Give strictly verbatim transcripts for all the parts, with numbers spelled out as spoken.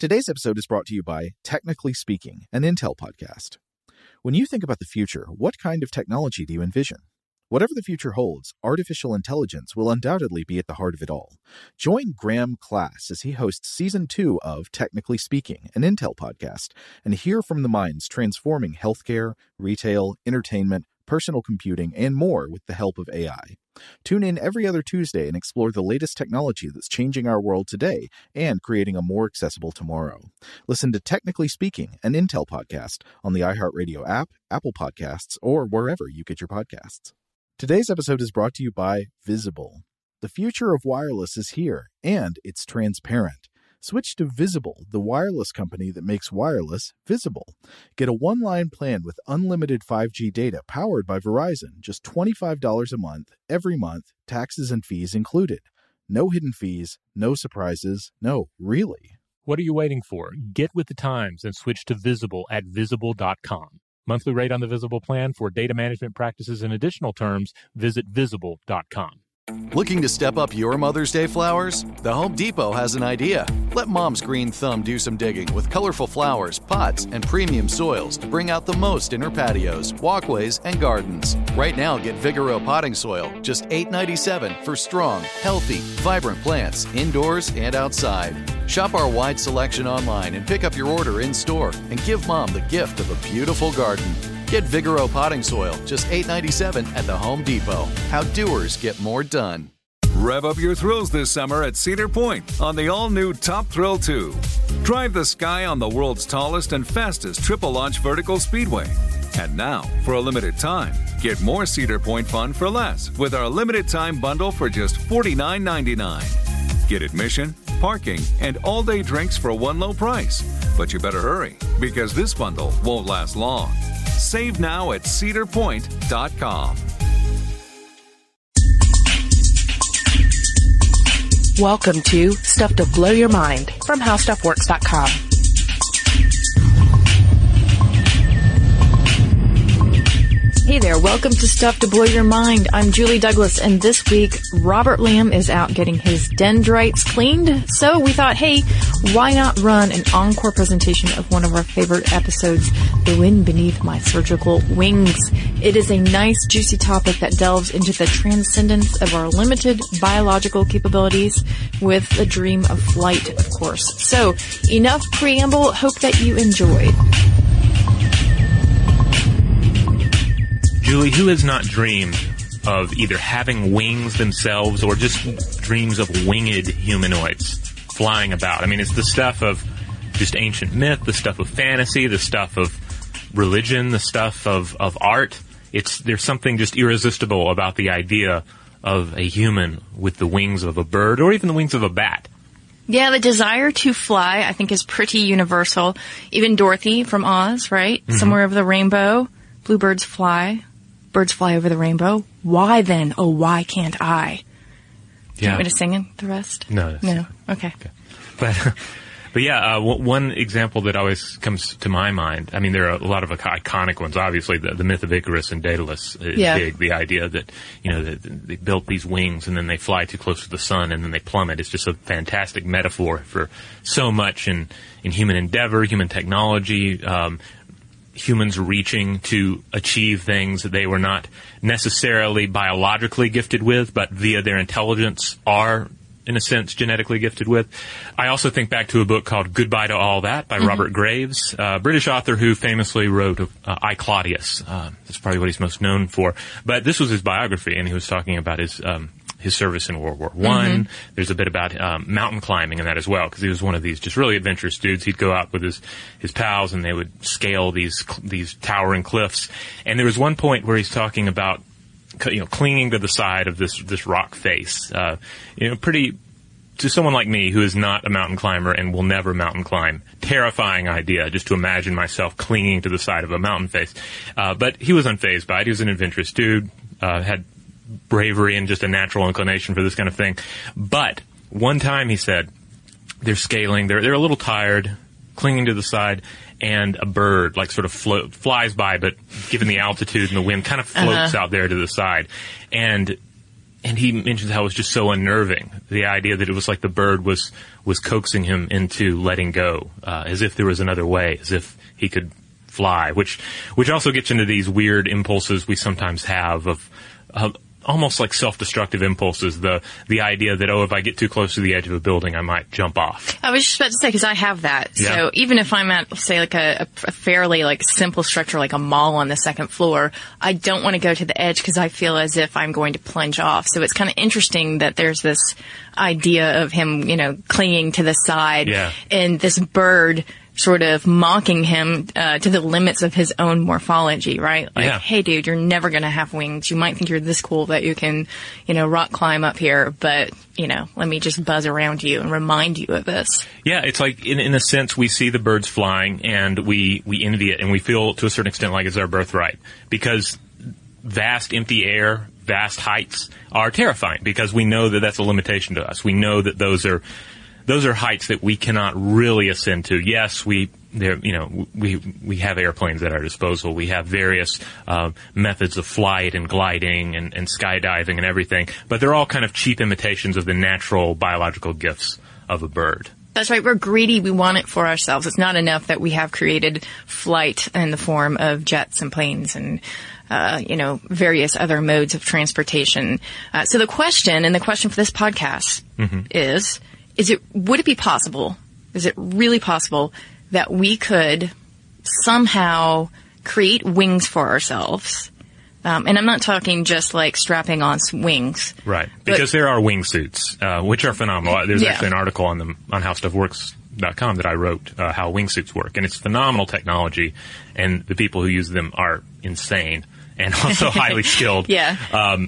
Today's episode is brought to you by Technically Speaking, an Intel podcast. When you think about the future, what kind of technology do you envision? Whatever the future holds, artificial intelligence will undoubtedly be at the heart of it all. Join Graham Class as he hosts Season two of Technically Speaking, an Intel podcast, and hear from the minds transforming healthcare, retail, entertainment, personal computing, and more with the help of A I. Tune in every other Tuesday and explore the latest technology that's changing our world today and creating a more accessible tomorrow. Listen to Technically Speaking, an Intel podcast on the iHeartRadio app, Apple Podcasts, or wherever you get your podcasts. Today's episode is brought to you by Visible. The future of wireless is here, and it's transparent. Switch to Visible, the wireless company that makes wireless visible. Get a one-line plan with unlimited five G data powered by Verizon, just twenty-five dollars a month, every month, taxes and fees included. No hidden fees, no surprises, no, really. What are you waiting for? Get with the times and switch to Visible at visible dot com. Monthly rate on the Visible plan for data management practices and additional terms, visit visible dot com. Looking to step up your Mother's Day flowers? The Home Depot has an idea. Let Mom's green thumb do some digging with colorful flowers, pots, and premium soils to bring out the most in her patios, walkways, and gardens. Right now, get Vigoro potting soil, just eight dollars and ninety-seven cents for strong, healthy, vibrant plants indoors and outside. Shop our wide selection online and pick up your order in-store and give Mom the gift of a beautiful garden. Get Vigoro potting soil, just eight dollars and ninety-seven cents at the Home Depot. How doers get more done. Rev up your thrills this summer at Cedar Point on the all-new Top Thrill two. Drive the sky on the world's tallest and fastest triple-launch vertical speedway. And now, for a limited time, get more Cedar Point fun for less with our limited-time bundle for just forty-nine ninety-nine. Get admission, parking, and all-day drinks for one low price. But you better hurry, because this bundle won't last long. Save now at cedar point dot com. Welcome to Stuff to Blow Your Mind from how stuff works dot com. Hey there, welcome to Stuff to Blow Your Mind. I'm Julie Douglas, and this week, Robert Lamb is out getting his dendrites cleaned. So we thought, hey, why not run an encore presentation of one of our favorite episodes, The Wind Beneath My Surgical Wings. It is a nice, juicy topic that delves into the transcendence of our limited biological capabilities with the dream of flight, of course. So, enough preamble. Hope that you enjoyed. Julie, who has not dreamed of either having wings themselves or just dreams of winged humanoids flying about? I mean, it's the stuff of just ancient myth, the stuff of fantasy, the stuff of religion, the stuff of, of art. It's there's something just irresistible about the idea of a human with the wings of a bird or even the wings of a bat. Yeah, the desire to fly, I think, is pretty universal. Even Dorothy from Oz, right? Mm-hmm. Somewhere over the rainbow, bluebirds fly. Birds fly over the rainbow. Why then? Oh, why can't I? Do you yeah. want me to sing the rest? No. No. Okay. okay. But, but yeah, uh, w- one example that always comes to my mind, I mean, there are a lot of iconic ones. Obviously, the, the myth of Icarus and Daedalus is yeah. big. The idea that, you know, that they built these wings and then they fly too close to the sun and then they plummet. It's just a fantastic metaphor for so much in, in human endeavor, human technology, um, humans reaching to achieve things that they were not necessarily biologically gifted with, but via their intelligence are, in a sense, genetically gifted with. I also think back to a book called Goodbye to All That by mm-hmm. Robert Graves, a British author who famously wrote uh, I, Claudius. Uh, that's probably what he's most known for. But this was his biography, and he was talking about his um, his service in World War One. Mm-hmm. There's a bit about um, mountain climbing in that as well, because he was one of these just really adventurous dudes. He'd go out with his, his pals, and they would scale these these towering cliffs. And there was one point where he's talking about, you know, clinging to the side of this this rock face. Uh, you know, pretty, to someone like me who is not a mountain climber and will never mountain climb, terrifying idea just to imagine myself clinging to the side of a mountain face. Uh, but he was unfazed by it. He was an adventurous dude, uh, had bravery and just a natural inclination for this kind of thing. But one time he said, they're scaling, they're they're a little tired, clinging to the side, and a bird like sort of float, flies by, but given the altitude and the wind, kind of floats uh-huh. out there to the side. And and he mentions how it was just so unnerving. The idea that it was like the bird was, was coaxing him into letting go, uh, as if there was another way, as if he could fly, which, which also gets into these weird impulses we sometimes have of, of almost like self-destructive impulses. The, the idea that, oh, if I get too close to the edge of a building, I might jump off. I was just about to say, because I have that. Yeah. So even if I'm at, say, like a, a fairly like simple structure, like a mall on the second floor, I don't want to go to the edge because I feel as if I'm going to plunge off. So it's kind of interesting that there's this idea of him, you know, clinging to the side, yeah. and this bird sort of mocking him uh, to the limits of his own morphology, right? Like, yeah. hey, dude, you're never going to have wings. You might think you're this cool that you can, you know, rock climb up here, but, you know, let me just buzz around you and remind you of this. Yeah, it's like, in, in a sense, we see the birds flying, and we, we envy it, and we feel, to a certain extent, like it's our birthright. Because vast empty air, vast heights are terrifying, because we know that that's a limitation to us. We know that those are... Those are heights that we cannot really ascend to. Yes, we, there, you know, we we have airplanes at our disposal. We have various uh, methods of flight and gliding and, and skydiving and everything, but they're all kind of cheap imitations of the natural biological gifts of a bird. That's right. We're greedy. We want it for ourselves. It's not enough that we have created flight in the form of jets and planes and Uh, you know, various other modes of transportation. Uh, so the question, and the question for this podcast mm-hmm. is, is it, would it be possible, is it really possible that we could somehow create wings for ourselves? Um, and I'm not talking just like strapping on wings. Right. Because there are wingsuits, uh, which are phenomenal. There's yeah. actually an article on them on how stuff works dot com that I wrote, uh, how wingsuits work. And it's phenomenal technology, and the people who use them are insane and also highly skilled. Yeah. Um,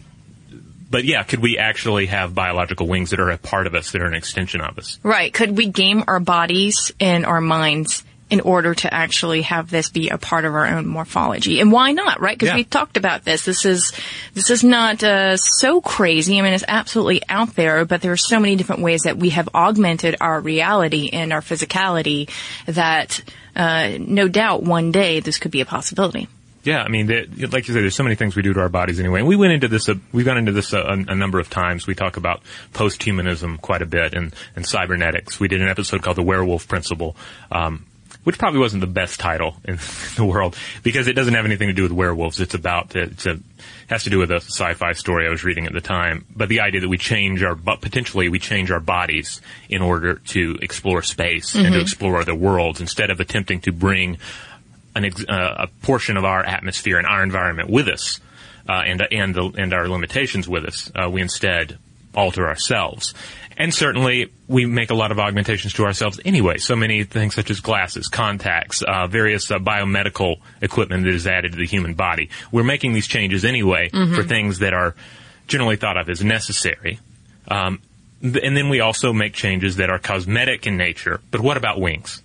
but yeah, could we actually have biological wings that are a part of us, that are an extension of us? Right. Could we game our bodies and our minds in order to actually have this be a part of our own morphology? And why not, right? Because yeah. we've talked about this. This is, this is not, uh, so crazy. I mean, it's absolutely out there, but there are so many different ways that we have augmented our reality and our physicality that, uh, no doubt one day this could be a possibility. Yeah, I mean, like you said, there's so many things we do to our bodies anyway. And we went into this, uh, we've gone into this a, a number of times. We talk about post-humanism quite a bit, and, and cybernetics. We did an episode called The Werewolf Principle, um, which probably wasn't the best title in the world, because it doesn't have anything to do with werewolves. It's about, it's a, has to do with a sci-fi story I was reading at the time. But the idea that we change our, but potentially we change our bodies in order to explore space mm-hmm. and to explore other worlds, instead of attempting to bring An ex- uh, a portion of our atmosphere and our environment with us, uh, and and the, and our limitations with us. Uh, we instead alter ourselves, and certainly we make a lot of augmentations to ourselves anyway. So many things such as glasses, contacts, uh, various uh, biomedical equipment that is added to the human body. We're making these changes anyway mm-hmm. for things that are generally thought of as necessary. Um, th- and then we also make changes that are cosmetic in nature. But what about wings?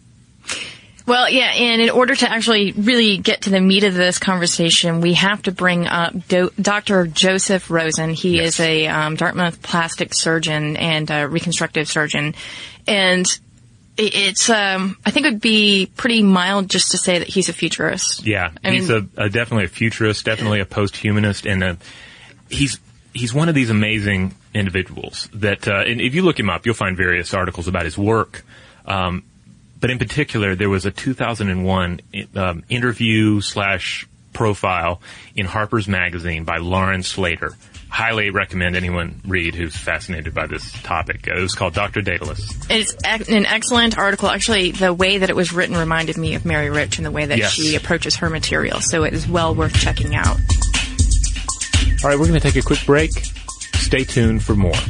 Well, yeah, and in order to actually really get to the meat of this conversation, we have to bring up Do- Doctor Joseph Rosen. He yes. is a um, Dartmouth plastic surgeon and a reconstructive surgeon. And it's, um, I think it would be pretty mild just to say that he's a futurist. Yeah, I he's mean, a, a definitely a futurist, definitely a post-humanist, and a, he's he's one of these amazing individuals that, uh, and if you look him up, you'll find various articles about his work. Um, But in particular, there was a two thousand one um, interview slash profile in Harper's Magazine by Lauren Slater. Highly recommend anyone read who's fascinated by this topic. It was called Doctor Daedalus. It's an excellent article. Actually, the way that it was written reminded me of Mary Rich and the way that yes. she approaches her material. So it is well worth checking out. All right, we're going to take a quick break. Stay tuned for more.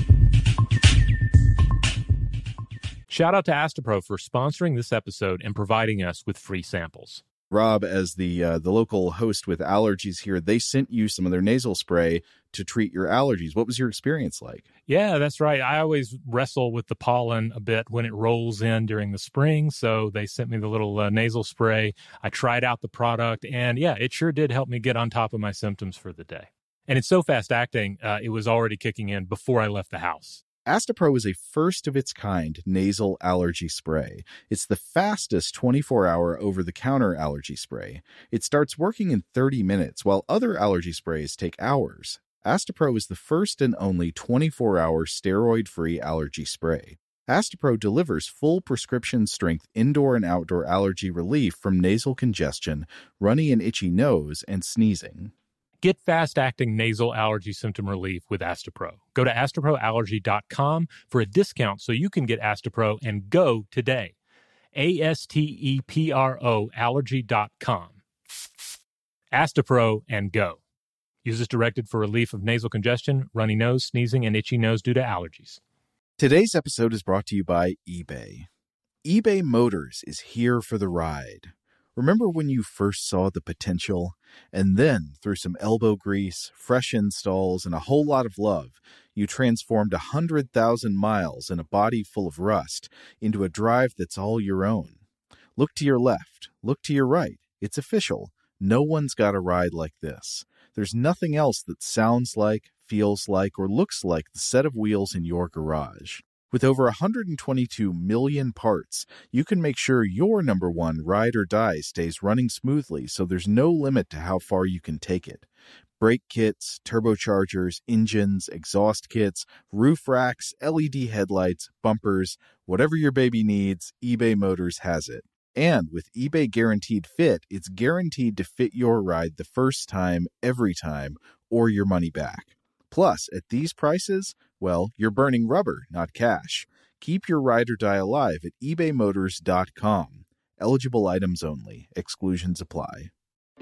Shout out to Astepro for sponsoring this episode and providing us with free samples. Rob, as the uh, the local host with allergies here, they sent you some of their nasal spray to treat your allergies. What was your experience like? Yeah, that's right. I always wrestle with the pollen a bit when it rolls in during the spring, so they sent me the little uh, nasal spray. I tried out the product, and yeah, it sure did help me get on top of my symptoms for the day. And it's so fast-acting, uh, it was already kicking in before I left the house. Astepro is a first-of-its-kind nasal allergy spray. It's the fastest twenty-four hour over-the-counter allergy spray. It starts working in thirty minutes, while other allergy sprays take hours. Astepro is the first and only twenty-four hour steroid-free allergy spray. Astepro delivers full prescription-strength indoor and outdoor allergy relief from nasal congestion, runny and itchy nose, and sneezing. Get fast-acting nasal allergy symptom relief with Astepro. Go to astepro allergy dot com for a discount so you can get Astepro and go today. A S T E P R O allergy dot com. Astepro and go. Use as directed for relief of nasal congestion, runny nose, sneezing, and itchy nose due to allergies. Today's episode is brought to you by eBay. eBay Motors is here for the ride. Remember when you first saw the potential? And then, through some elbow grease, fresh installs, and a whole lot of love, you transformed one hundred thousand miles and a body full of rust into a drive that's all your own. Look to your left. Look to your right. It's official. No one's got a ride like this. There's nothing else that sounds like, feels like, or looks like the set of wheels in your garage. With over one hundred twenty-two million parts, you can make sure your number one ride or die stays running smoothly so there's no limit to how far you can take it. Brake kits, turbochargers, engines, exhaust kits, roof racks, L E D headlights, bumpers, whatever your baby needs, eBay Motors has it. And with eBay Guaranteed Fit, it's guaranteed to fit your ride the first time, every time, or your money back. Plus, at these prices, well, you're burning rubber, not cash. Keep your ride or die alive at ebay motors dot com. Eligible items only. Exclusions apply.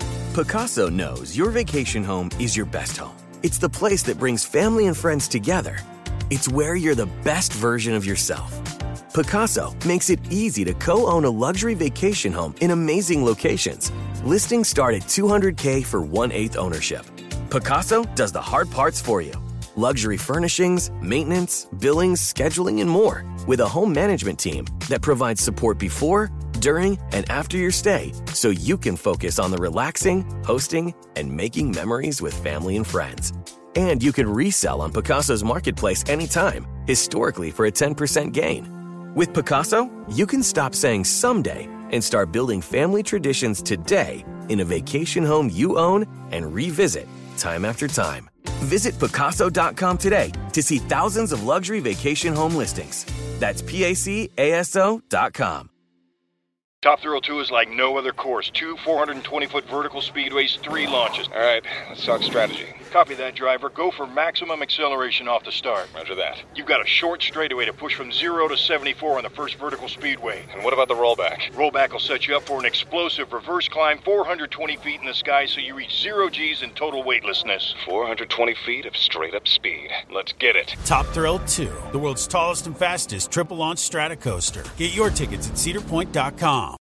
Pacaso knows your vacation home is your best home. It's the place that brings family and friends together. It's where you're the best version of yourself. Pacaso makes it easy to co-own a luxury vacation home in amazing locations. Listings start at two hundred thousand dollars for one-eighth ownership. Pacaso does the hard parts for you. Luxury furnishings, maintenance, billings, scheduling, and more. With a home management team that provides support before, during, and after your stay so you can focus on the relaxing, hosting, and making memories with family and friends. And you can resell on Pacaso's marketplace anytime, historically for a ten percent gain. With Pacaso, you can stop saying someday and start building family traditions today in a vacation home you own and revisit time after time. Visit Pacaso dot com today to see thousands of luxury vacation home listings. That's P A C A S O dot com. Top Thrill two is like no other course. Two four hundred twenty foot vertical speedways, three launches. All right, let's talk strategy. Copy that, driver. Go for maximum acceleration off the start. Roger that. You've got a short straightaway to push from zero to seventy-four on the first vertical speedway. And what about the rollback? Rollback will set you up for an explosive reverse climb four hundred twenty feet in the sky so you reach zero G's and total weightlessness. four hundred twenty feet of straight-up speed. Let's get it. Top Thrill two, the world's tallest and fastest triple-launch stratocoaster. Get your tickets at cedar point dot com.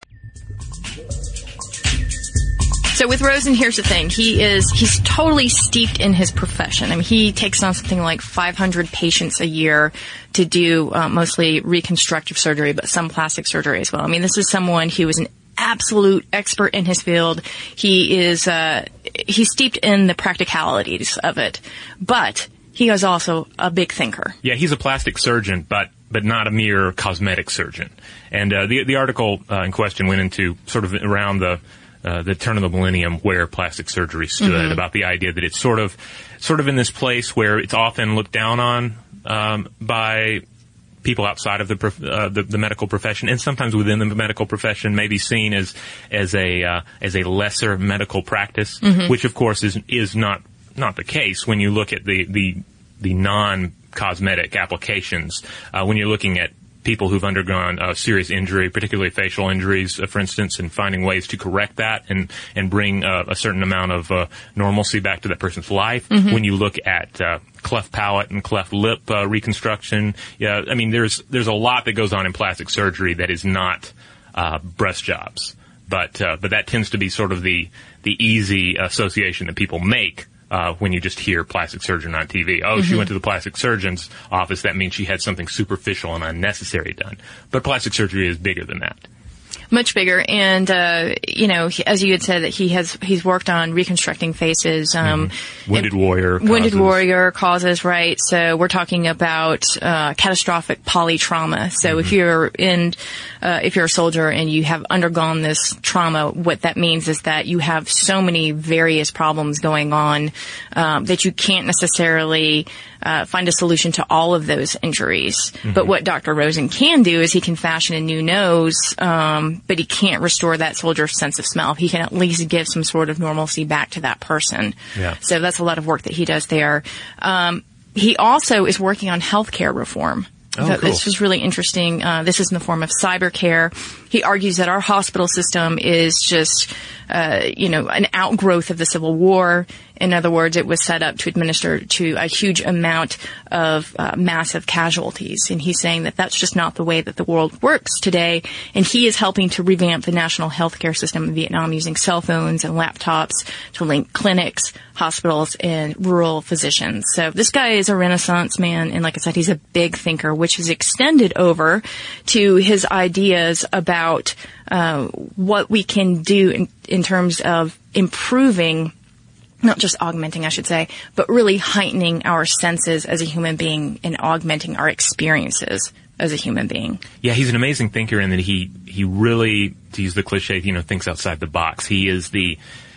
So with Rosen, here's the thing. He is, he's totally steeped in his profession. I mean, he takes on something like five hundred patients a year to do uh, mostly reconstructive surgery, but some plastic surgery as well. I mean, this is someone who is an absolute expert in his field. He is, uh, he's steeped in the practicalities of it, but he is also a big thinker. Yeah, he's a plastic surgeon, but but not a mere cosmetic surgeon. And uh, the the article uh, in question went into sort of around the uh, the turn of the millennium where plastic surgery stood, mm-hmm. about the idea that it's sort of sort of in this place where it's often looked down on um, by people outside of the, prof- uh, the the medical profession, and sometimes within the medical profession, may be seen as as a uh, as a lesser medical practice, mm-hmm. which of course is is not not the case when you look at the the the non cosmetic applications. Uh, when you're looking at people who've undergone uh, serious injury, particularly facial injuries, uh, for instance, and finding ways to correct that and and bring uh, a certain amount of uh, normalcy back to that person's life. Mm-hmm. When you look at uh, cleft palate and cleft lip uh, reconstruction, yeah, I mean, there's there's a lot that goes on in plastic surgery that is not uh, breast jobs, but uh, but that tends to be sort of the the easy association that people make. Uh, when you just hear plastic surgeon on T V. Oh, mm-hmm. She went to the plastic surgeon's office. That means she had something superficial and unnecessary done. But plastic surgery is bigger than that. Much bigger. And, uh, you know, he, as you had said, that he has, he's worked on reconstructing faces, um, mm-hmm. Wounded warrior causes. Wounded warrior causes, right? So we're talking about, uh, catastrophic polytrauma. So mm-hmm. if you're in, uh, if you're a soldier and you have undergone this trauma, what that means is that you have so many various problems going on, um, that you can't necessarily, uh, find a solution to all of those injuries. Mm-hmm. But what Doctor Rosen can do is he can fashion a new nose, um, but he can't restore that soldier's sense of smell. He can at least give some sort of normalcy back to that person. Yeah. So that's a lot of work that he does there. Um, he also is working on healthcare reform. Oh, so cool. This was really interesting. Uh, this is in the form of cyber care. He argues that our hospital system is just, uh, you know, an outgrowth of the Civil War. In other words, it was set up to administer to a huge amount of uh, massive casualties. And he's saying that that's just not the way that the world works today. And he is helping to revamp the national healthcare system in Vietnam using cell phones and laptops to link clinics, hospitals, and rural physicians. So this guy is a Renaissance man. And like I said, he's a big thinker, which is extended over to his ideas about uh, what we can do in, in terms of improving, not just augmenting, I should say, but really heightening our senses as a human being and augmenting our experiences as a human being. Yeah, he's an amazing thinker in that he, he really, to use the cliche, you know, thinks outside the box. He is the,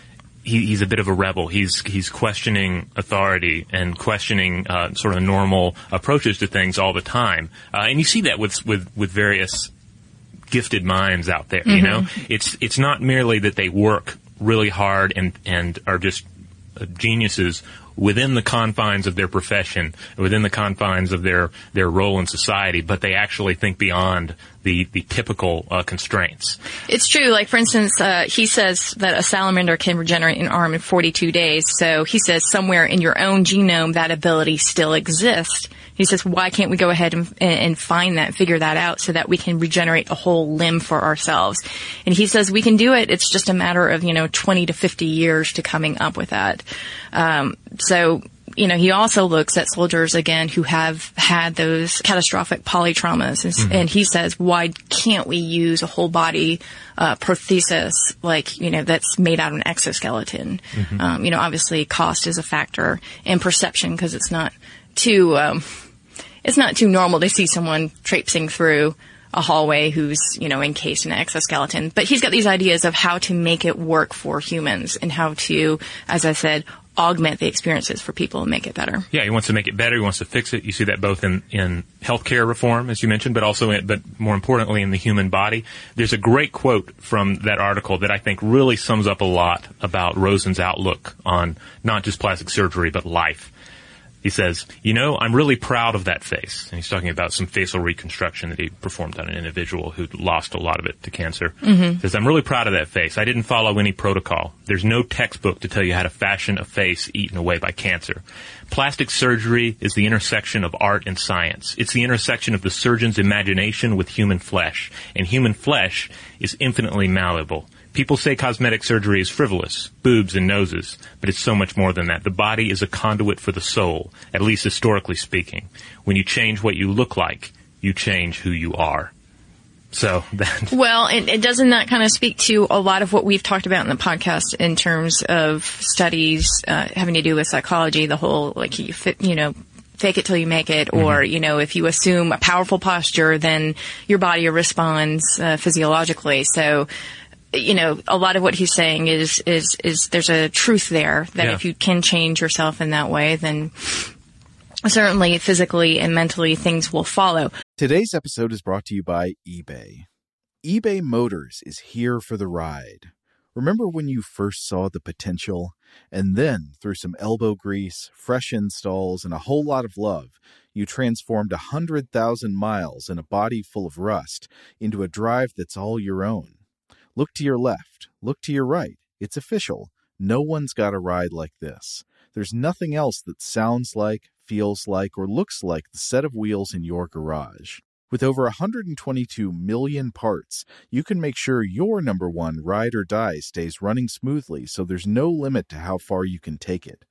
he, he's a bit of a rebel. He's, he's questioning authority and questioning, uh, sort of normal approaches to things all the time. Uh, and you see that with, with, with various gifted minds out there, you mm-hmm. know? It's, it's not merely that they work really hard and, and are just geniuses within the confines of their profession, within the confines of their, their role in society, but they actually think beyond the, the typical uh, constraints. It's true. Like, for instance, uh, he says that a salamander can regenerate an arm in forty-two days. So he says somewhere in your own genome that ability still exists. He says, why can't we go ahead and, and find that, figure that out so that we can regenerate a whole limb for ourselves? And he says we can do it. It's just a matter of, you know, twenty to fifty years to coming up with that. Um, so, you know, he also looks at soldiers, again, who have had those catastrophic polytraumas. And, mm-hmm. and he says, why can't we use a whole body uh, prosthesis, like, you know, that's made out of an exoskeleton? Mm-hmm. Um, you know, obviously cost is a factor, and perception, because it's not too... Um, It's not too normal to see someone traipsing through a hallway who's, you know, encased in an exoskeleton. But he's got these ideas of how to make it work for humans and how to, as I said, augment the experiences for people and make it better. Yeah, he wants to make it better. He wants to fix it. You see that both in, in healthcare reform, as you mentioned, but also, in, but more importantly, in the human body. There's a great quote from that article that I think really sums up a lot about Rosen's outlook on not just plastic surgery, but life. He says, you know, I'm really proud of that face. And he's talking about some facial reconstruction that he performed on an individual who lost a lot of it to cancer. Mm-hmm. He says, I'm really proud of that face. I didn't follow any protocol. There's no textbook to tell you how to fashion a face eaten away by cancer. Plastic surgery is the intersection of art and science. It's the intersection of the surgeon's imagination with human flesh. And human flesh is infinitely malleable. People say cosmetic surgery is frivolous, boobs and noses, but it's so much more than that. The body is a conduit for the soul, at least historically speaking. When you change what you look like, you change who you are. So that. Well, and it doesn't that kind of speak to a lot of what we've talked about in the podcast in terms of studies uh, having to do with psychology, the whole, like, you fit, you know, fake it till you make it, or, mm-hmm. you know, if you assume a powerful posture, then your body responds uh, physiologically. So, you know, a lot of what he's saying is, is, is there's a truth there that yeah. if you can change yourself in that way, then certainly physically and mentally things will follow. Today's episode is brought to you by eBay. eBay Motors is here for the ride. Remember when you first saw the potential? And then, through some elbow grease, fresh installs, and a whole lot of love, you transformed one hundred thousand miles and a body full of rust into a drive that's all your own. Look to your left. Look to your right. It's official. No one's got a ride like this. There's nothing else that sounds like, feels like, or looks like the set of wheels in your garage. With over one hundred twenty-two million parts, you can make sure your number one ride or die stays running smoothly, so there's no limit to how far you can take it.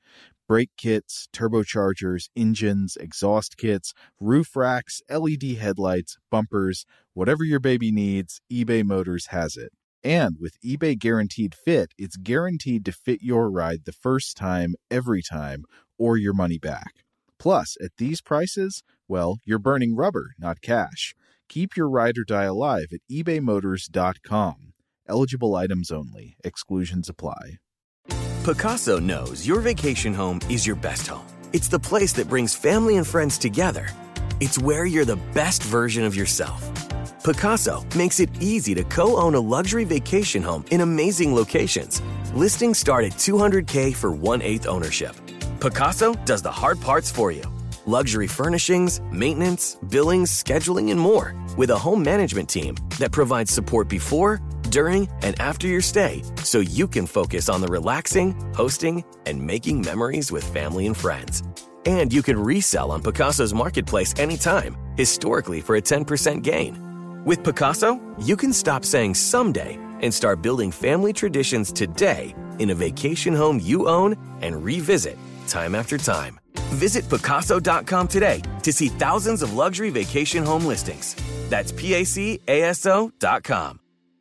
Brake kits, turbochargers, engines, exhaust kits, roof racks, L E D headlights, bumpers, whatever your baby needs, eBay Motors has it. And with eBay Guaranteed Fit, it's guaranteed to fit your ride the first time, every time, or your money back. Plus, at these prices, well, you're burning rubber, not cash. Keep your ride or die alive at ebay motors dot com. Eligible items only. Exclusions apply. Pacaso knows your vacation home is your best home. It's the place that brings family and friends together. It's where you're the best version of yourself. Pacaso makes it easy to co-own a luxury vacation home in amazing locations. Listings start at two hundred thousand dollars for one-eighth ownership. Pacaso does the hard parts for you. Luxury furnishings, maintenance, billings, scheduling, and more. With a home management team that provides support before, during, and after your stay, so you can focus on the relaxing, hosting, and making memories with family and friends. And you can resell on Pacaso's marketplace anytime, historically for a ten percent gain. With Pacaso, you can stop saying someday and start building family traditions today in a vacation home you own and revisit time after time. Visit Pacaso dot com today to see thousands of luxury vacation home listings. That's P A C A S O dot com.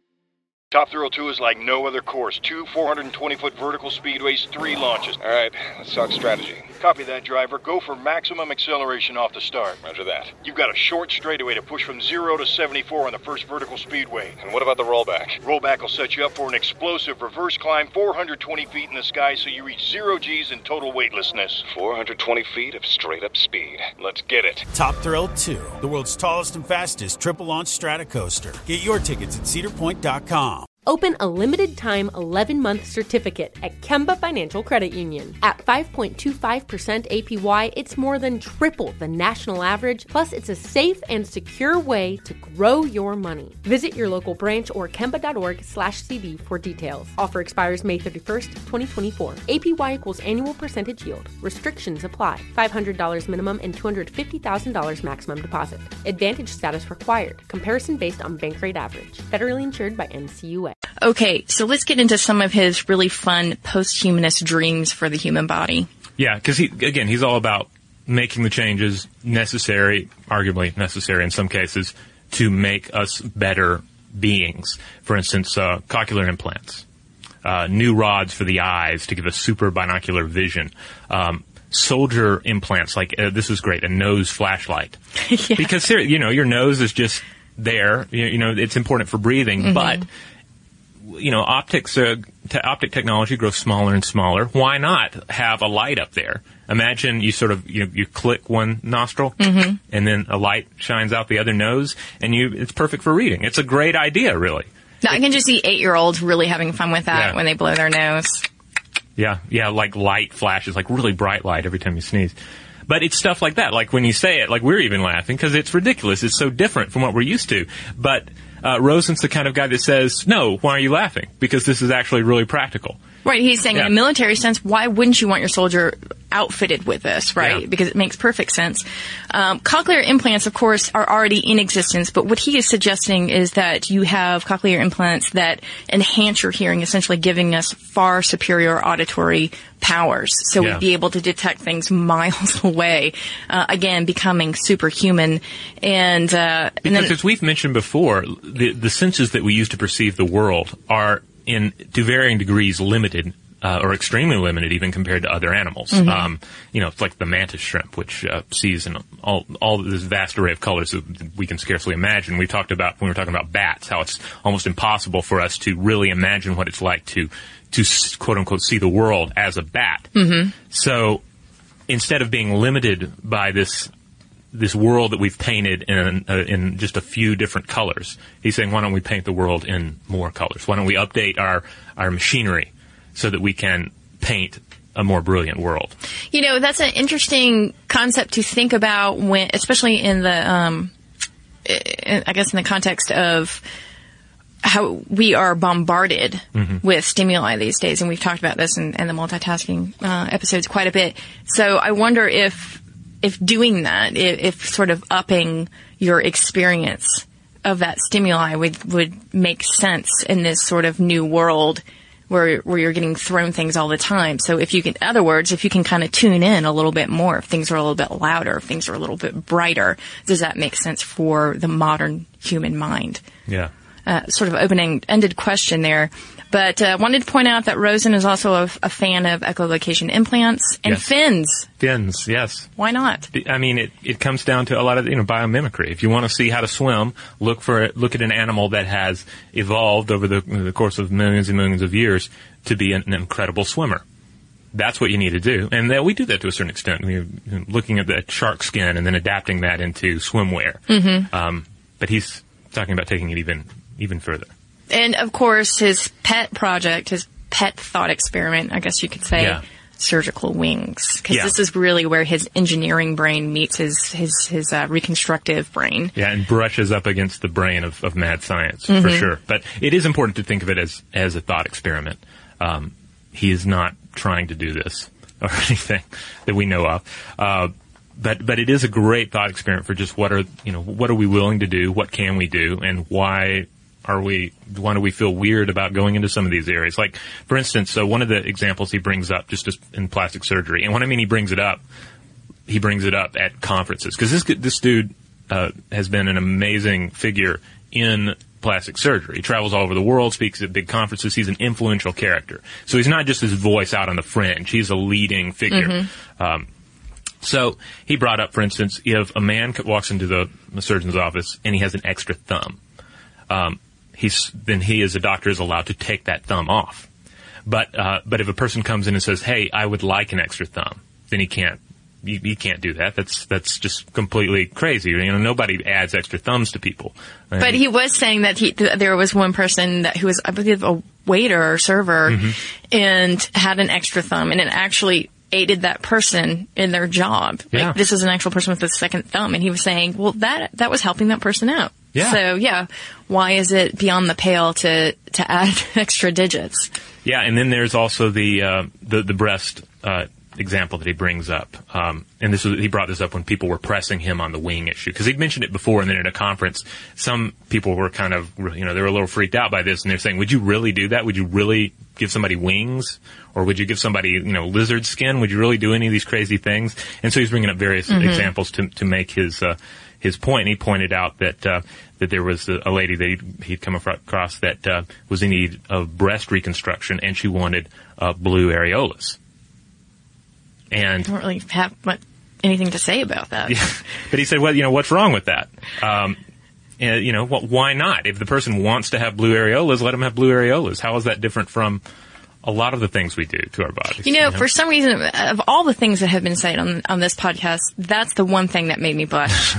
Top Thrill two is like no other course. Two four hundred twenty foot vertical speedways, three launches. All right, let's talk strategy. Copy that, driver. Go for maximum acceleration off the start. Roger that. You've got a short straightaway to push from zero to seventy-four on the first vertical speedway. And what about the rollback? Rollback will set you up for an explosive reverse climb four hundred twenty feet in the sky so you reach zero G's and total weightlessness. four hundred twenty feet of straight-up speed. Let's get it. Top Thrill two, the world's tallest and fastest triple-launch Stratocoaster. Get your tickets at cedar point dot com. Open a limited-time eleven-month certificate at Kemba Financial Credit Union. At five point two five percent A P Y, it's more than triple the national average, plus it's a safe and secure way to grow your money. Visit your local branch or kemba dot org slash C D for details. Offer expires May thirty-first, twenty twenty-four. A P Y equals annual percentage yield. Restrictions apply. five hundred dollars minimum and two hundred fifty thousand dollars maximum deposit. Advantage status required. Comparison based on bank rate average. Federally insured by N C U A. Okay, so let's get into some of his really fun post-humanist dreams for the human body. Yeah, because he again, he's all about making the changes necessary, arguably necessary in some cases, to make us better beings. For instance, uh, cochlear implants, uh, new rods for the eyes to give us super binocular vision, um, soldier implants, like uh, this is great, a nose flashlight. Yeah. Because, you know, your nose is just there. You, you know, it's important for breathing, Mm-hmm. but you know, optics, uh, te- optic technology grows smaller and smaller. Why not have a light up there? Imagine you sort of, you, you click one nostril, mm-hmm. and then a light shines out the other nose, and you, it's perfect for reading. It's a great idea, really. Now, I can just see eight-year-olds really having fun with that Yeah. when they blow their nose. Yeah, yeah, like light flashes, like really bright light every time you sneeze. But it's stuff like that. Like when you say it, like we're even laughing because it's ridiculous. It's so different from what we're used to. But uh, Rosen's the kind of guy that says, no, why are you laughing? Because this is actually really practical. Right, he's saying Yeah. in a military sense, why wouldn't you want your soldier outfitted with this, right? Yeah. Because it makes perfect sense. Um, cochlear implants, of course, are already in existence, but what he is suggesting is that you have cochlear implants that enhance your hearing, essentially giving us far superior auditory powers. So Yeah. we'd be able to detect things miles away, uh, again, becoming superhuman. And, uh, and Because then, as we've mentioned before, the, the senses that we use to perceive the world are in to varying degrees limited, uh, or extremely limited even compared to other animals. Mm-hmm. Um, you know, it's like the mantis shrimp, which uh, sees in all, all this vast array of colors that we can scarcely imagine. We talked about, when we were talking about bats, how it's almost impossible for us to really imagine what it's like to, to quote unquote see the world as a bat. mm-hmm. So instead of being limited by this this world that we've painted in uh, in just a few different colors, he's saying, why don't we paint the world in more colors? Why don't we update our, our machinery so that we can paint a more brilliant world? You know, that's an interesting concept to think about when, especially in the, um, I guess in the context of how we are bombarded Mm-hmm. with stimuli these days. And we've talked about this in, in the multitasking uh, episodes quite a bit. So I wonder if, if doing that, if, if sort of upping your experience of that stimuli would, would make sense in this sort of new world where where you're getting thrown things all the time. So if you can, in other words, if you can kind of tune in a little bit more, if things are a little bit louder, if things are a little bit brighter, does that make sense for the modern human mind? Yeah. Uh, sort of open-ended question there. But I uh, wanted to point out that Rosen is also a, a fan of echolocation implants and yes. fins. Fins, yes. Why not? I mean, it, it comes down to a lot of, you know, biomimicry. If you want to see how to swim, look for look at an animal that has evolved over the, the course of millions and millions of years to be an, an incredible swimmer. That's what you need to do. And uh, we do that to a certain extent. We're looking at the shark skin and then adapting that into swimwear. Mm-hmm. Um, but he's talking about taking it even even further. And, of course, his pet project, his pet thought experiment, I guess you could say, yeah. surgical wings. Because yeah. this is really where his engineering brain meets his his, his uh, reconstructive brain. Yeah, and brushes up against the brain of, of mad science, mm-hmm. for sure. But it is important to think of it as, as a thought experiment. Um, he is not trying to do this or anything that we know of. Uh, but but it is a great thought experiment for just what are, you know, what are we willing to do, what can we do, and why... Are we, why do we feel weird about going into some of these areas? Like, for instance, so one of the examples he brings up just as in plastic surgery, and when I mean he brings it up, he brings it up at conferences. Because this, this dude, uh, has been an amazing figure in plastic surgery. He travels all over the world, speaks at big conferences. He's an influential character. So he's not just his voice out on the fringe. He's a leading figure. Mm-hmm. Um, so he brought up, for instance, if a man walks into the, the surgeon's office and he has an extra thumb, um, He's, then he as a doctor is allowed to take that thumb off. But, uh, but if a person comes in and says, hey, I would like an extra thumb, then he can't, you, you can't do that. That's, that's just completely crazy. You know, nobody adds extra thumbs to people. And but he was saying that he, th- there was one person that who was, I believe, a waiter or server mm-hmm. and had an extra thumb, and it actually aided that person in their job. Yeah. Like, this is an actual person with a second thumb, and he was saying, well, that, that was helping that person out. Yeah. So, yeah, why is it beyond the pale to, to add extra digits? Yeah, and then there's also the uh, the, the breast uh, example that he brings up. Um, and this was, he brought this up when people were pressing him on the wing issue. Because he'd mentioned it before, and then at a conference, some people were kind of, you know, they were a little freaked out by this, and they're saying, would you really do that? Would you really give somebody wings? Or would you give somebody, you know, lizard skin? Would you really do any of these crazy things? And so he's bringing up various mm-hmm. examples to to make his uh, his point. And he pointed out that uh, that there was a, a lady that he'd, he'd come across that uh, was in need of breast reconstruction, and she wanted uh, blue areolas. And I don't really have much, anything to say about that. Yeah, but he said, well, you know, what's wrong with that? Um, and, you know, well, why not? If the person wants to have blue areolas, let them have blue areolas. How is that different from a lot of the things we do to our bodies? You know, you know, for some reason, of all the things that have been said on on this podcast, that's the one thing that made me blush.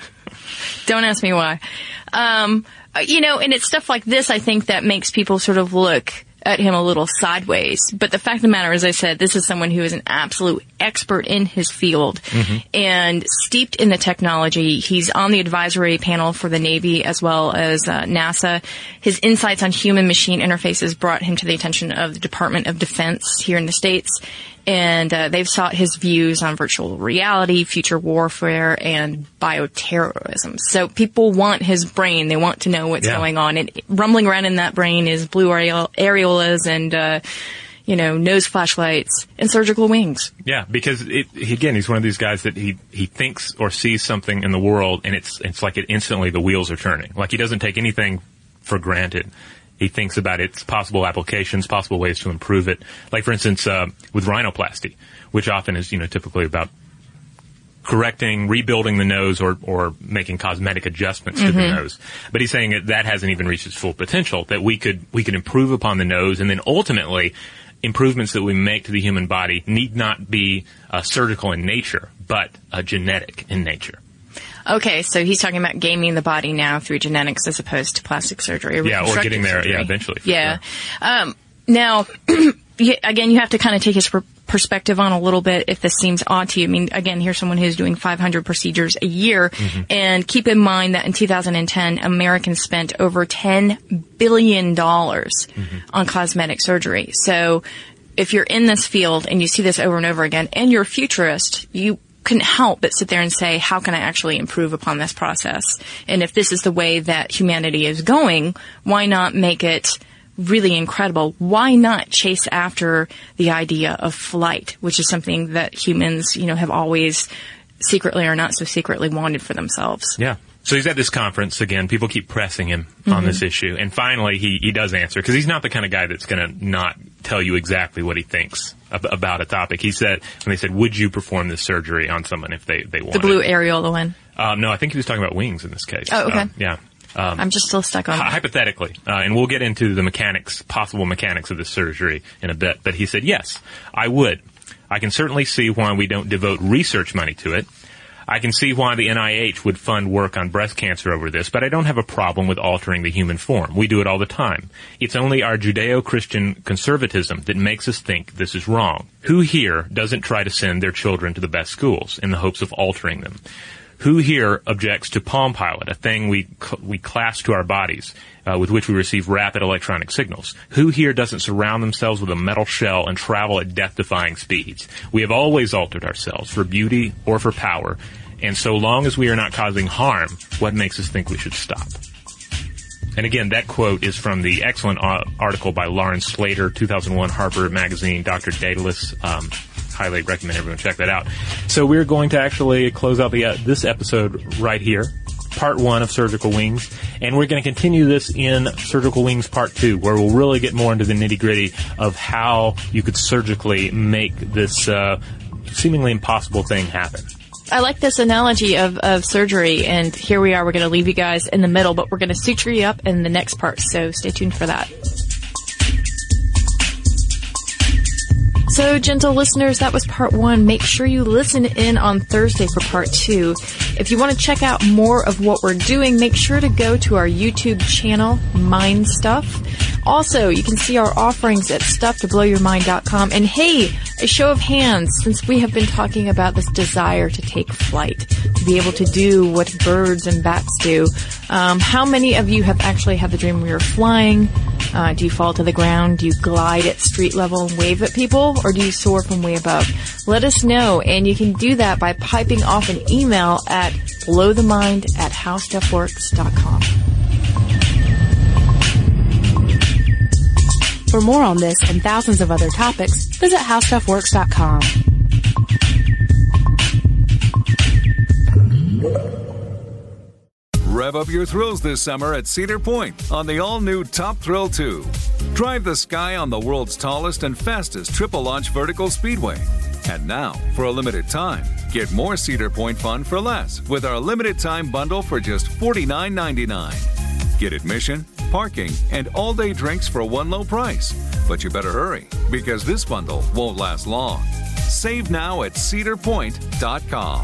Don't ask me why. Um, you know, and it's stuff like this, I think, that makes people sort of look at him a little sideways. But the fact of the matter, as I said, this is someone who is an absolute expert in his field mm-hmm. and steeped in the technology. He's on the advisory panel for the Navy as well as uh, NASA. His insights on human-machine interfaces brought him to the attention of the Department of Defense here in the States. And uh, they've sought his views on virtual reality, future warfare, and bioterrorism. So people want his brain. They want to know what's yeah. going on. And rumbling around in that brain is blue areol- areolas and, uh, you know, nose flashlights and surgical wings. Yeah, because it, again, he's one of these guys that he he thinks or sees something in the world, and it's it's like it instantly the wheels are turning. Like he doesn't take anything for granted. He thinks about its possible applications, possible ways to improve it. Like, for instance, uh, with rhinoplasty, which often is, you know, typically about correcting, rebuilding the nose or, or making cosmetic adjustments mm-hmm. to the nose. But he's saying that that hasn't even reached its full potential, that we could, we could improve upon the nose, and then ultimately improvements that we make to the human body need not be uh, surgical in nature, but uh, genetic in nature. Okay, so he's talking about gaming the body now through genetics as opposed to plastic surgery. Or yeah, or getting there, surgery. yeah, eventually. Yeah. Sure. Um, now, again, you have to kind of take his per- perspective on a little bit if this seems odd to you. I mean, again, here's someone who's doing five hundred procedures a year. Mm-hmm. And keep in mind that in two thousand ten, Americans spent over ten billion dollars mm-hmm. on cosmetic surgery. So if you're in this field and you see this over and over again, and you're a futurist, you couldn't help but sit there and say, how can I actually improve upon this process? And if this is the way that humanity is going, why not make it really incredible. Why not chase after the idea of flight, which is something that humans, you know, have always secretly or not so secretly wanted for themselves? Yeah. So he's at this conference again. People keep pressing him Mm-hmm. on this issue. And finally, he, he does answer, because he's not the kind of guy that's going to not tell you exactly what he thinks ab- about a topic. He said, when they said, would you perform this surgery on someone if they, they wanted? The blue areola one. Um, no, I think he was talking about wings in this case. Oh, okay. Um, yeah. Um, I'm just still stuck on hy- that. Hypothetically, uh, and we'll get into the mechanics, possible mechanics of this surgery in a bit. But he said, yes, I would. I can certainly see why we don't devote research money to it. I can see why the N I H would fund work on breast cancer over this, but I don't have a problem with altering the human form. We do it all the time. It's only our Judeo-Christian conservatism that makes us think this is wrong. Who here doesn't try to send their children to the best schools in the hopes of altering them? Who here objects to Palm Pilot, a thing we cl- we clasp to our bodies, uh, with which we receive rapid electronic signals? Who here doesn't surround themselves with a metal shell and travel at death-defying speeds? We have always altered ourselves for beauty or for power, and so long as we are not causing harm, what makes us think we should stop? And again, that quote is from the excellent uh, article by Lawrence Slater, two thousand one Harper Magazine, Doctor Daedalus. Um, highly recommend everyone check that out. So we're going to actually close out the uh, this episode right here, part one of Surgical Wings, and we're going to continue this in Surgical Wings part two, where we'll really get more into the nitty-gritty of how you could surgically make this uh, seemingly impossible thing happen. I like this analogy of, of surgery, and here we are. We're going to leave you guys in the middle, but we're going to suture you up in the next part, so stay tuned for that. So, gentle listeners, that was part one. Make sure you listen in on Thursday for part two. If you want to check out more of what we're doing, make sure to go to our YouTube channel, Mind Stuff. Also, you can see our offerings at stuff to blow your mind dot com. And hey, a show of hands, since we have been talking about this desire to take flight, to be able to do what birds and bats do. Um, how many of you have actually had the dream where you're flying? Uh, do you fall to the ground? Do you glide at street level and wave at people? Or do you soar from way above? Let us know, and you can do that by piping off an email at blowthemind at howstuffworks dot com. For more on this and thousands of other topics, visit how stuff works dot com. Rev up your thrills this summer at Cedar Point on the all-new Top Thrill two. Drive the sky on the world's tallest and fastest triple-launch vertical speedway. And now, for a limited time, get more Cedar Point fun for less with our limited-time bundle for just forty-nine ninety-nine. Get admission, parking, and all-day drinks for one low price. But you better hurry, because this bundle won't last long. Save now at cedar point dot com.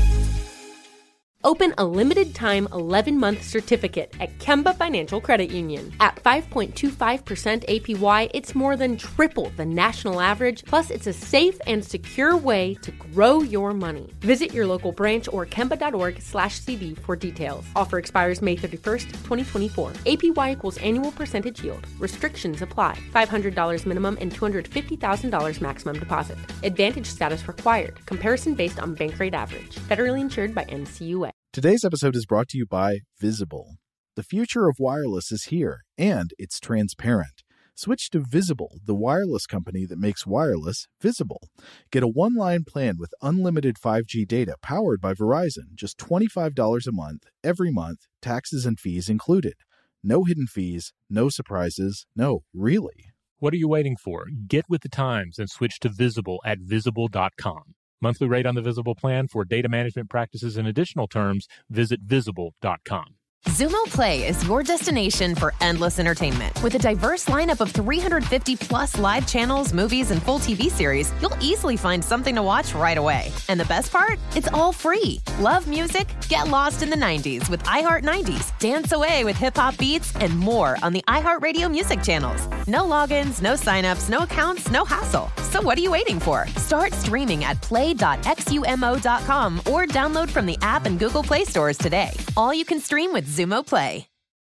Open a limited-time eleven-month certificate at Kemba Financial Credit Union. At five point two five percent A P Y, it's more than triple the national average, plus it's a safe and secure way to grow your money. Visit your local branch or kemba.org slash CD for details. Offer expires May thirty-first, twenty twenty-four. A P Y equals annual percentage yield. Restrictions apply. five hundred dollars minimum and two hundred fifty thousand dollars maximum deposit. Advantage status required. Comparison based on bank rate average. Federally insured by N C U A. Today's episode is brought to you by Visible. The future of wireless is here, and it's transparent. Switch to Visible, the wireless company that makes wireless visible. Get a one-line plan with unlimited five G data powered by Verizon, just twenty-five dollars a month, every month, taxes and fees included. No hidden fees, no surprises, no, really. What are you waiting for? Get with the times and switch to Visible at visible dot com. Monthly rate on the Visible plan. For data management practices and additional terms, visit visible dot com. Xumo Play is your destination for endless entertainment. With a diverse lineup of three hundred fifty plus live channels, movies, and full T V series, you'll easily find something to watch right away. And the best part? It's all free. Love music? Get lost in the nineties with iHeart nineties. Dance away with hip-hop beats and more on the iHeartRadio music channels. No logins, no signups, no accounts, no hassle. So what are you waiting for? Start streaming at play dot xumo dot com or download from the app and Google Play stores today. All you can stream with Xumo Play.